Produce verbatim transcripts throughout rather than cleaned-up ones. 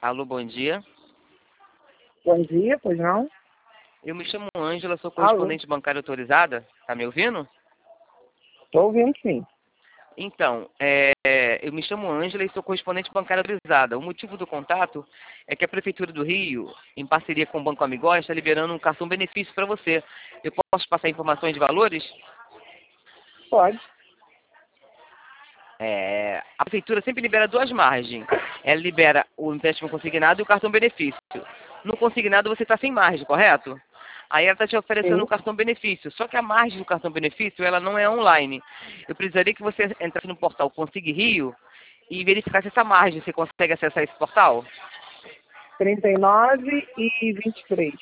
Alô, bom dia. Bom dia, pois não? Eu me chamo Ângela, sou Alô? correspondente bancária autorizada. Tá me ouvindo? Estou ouvindo sim. Então, é, eu me chamo Ângela e sou correspondente bancária autorizada. O motivo do contato é que a Prefeitura do Rio, em parceria com o Banco Amigó, está liberando um cartão benefício para você. Eu posso passar informações de valores? Pode. É, a Prefeitura sempre libera duas margens. Ela libera o empréstimo consignado e o cartão benefício. No consignado você está sem margem, correto? Aí ela está te oferecendo Sim. um cartão benefício. Só que a margem do cartão benefício ela não é online. Eu precisaria que você entrasse no portal Consigue Rio e verificasse essa margem. Você consegue acessar esse portal? trinta e nove e vinte e três.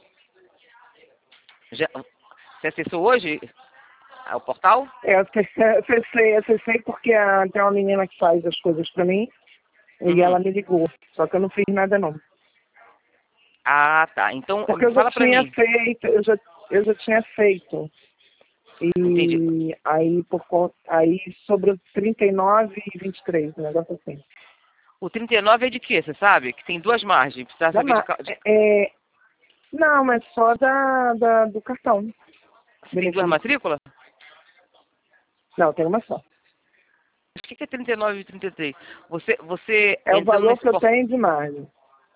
Já, você acessou hoje o portal? É, eu acessei, acessei porque a- tem uma menina que faz as coisas para mim e Uhum. ela me ligou. Só que eu não fiz nada não. Ah, tá. Então, Porque eu já fala pra tinha mim. feito, eu já, eu já tinha feito. Entendi. E aí por conta, aí sobre o trinta e nove e vinte e três, um negócio assim. O trinta e nove é de quê, você sabe? Que tem duas margens. Precisa Da, saber de, ma- ca- de... é, não, mas só da, da, do cartão. Tem duas Benefício. matrículas? Não, tem uma só. O que que é trinta e nove e trinta e três? Você, você É o entrando valor nesse que eu portal... tenho de margem.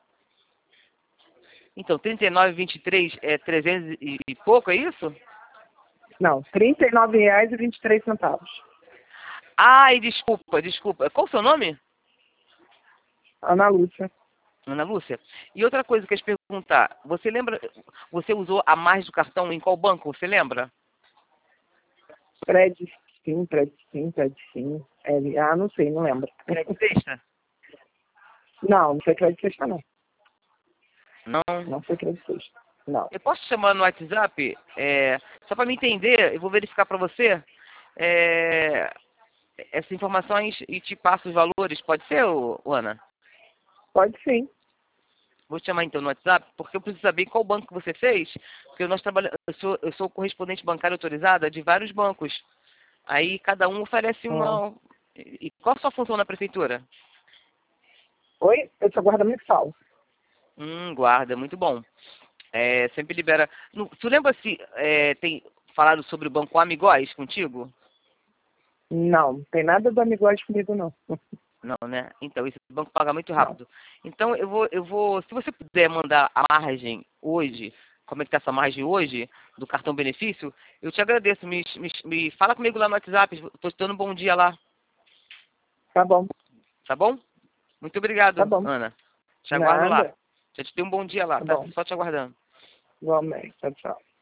Então, trinta e nove e vinte e três é trezentos e pouco, é isso? Não, trinta e nove reais e vinte e três centavos. Ai, desculpa, desculpa. Qual o seu nome? Ana Lúcia. Ana Lúcia. E outra coisa que eu ia te perguntar. Você lembra... Você usou a margem do cartão em qual banco? Você lembra? Prédio sim, prédio sim, prédio sim. É, ah, não sei, não lembro. Crédito Sexta? Não, não foi crédito sexta, não. Não. Não foi crédito sexta. Não. Eu posso te chamar no WhatsApp? É, só para me entender, eu vou verificar para você é, essas informações e te passo os valores. Pode ser, ô, ô, Ana? Pode sim. Vou te chamar então no WhatsApp, porque eu preciso saber qual banco você fez, porque nós trabalhamos, eu sou, eu sou correspondente bancária autorizada de vários bancos. Aí cada um oferece Ah. uma. E qual a sua função na prefeitura? Oi? Eu sou guarda mensal. Hum, guarda, muito bom. É, sempre libera. No, tu lembra se é, tem falado sobre o Banco Amigóis contigo? Não, não tem nada do amigóis comigo, não. Não, né? Então, esse banco paga muito Não. rápido. Então, eu vou, eu vou, se você puder mandar a margem hoje, como é que tá essa margem hoje, do cartão benefício, eu te agradeço. Me, me, me fala comigo lá no WhatsApp, estou te dando um bom dia lá, Tá bom, tá bom? Muito tá obrigado, bom. Ana. Te aguardo lá. Nada. Já te dei um bom dia lá, Tá tá? bom. Só te aguardando. Igualmente. Tchau, tchau.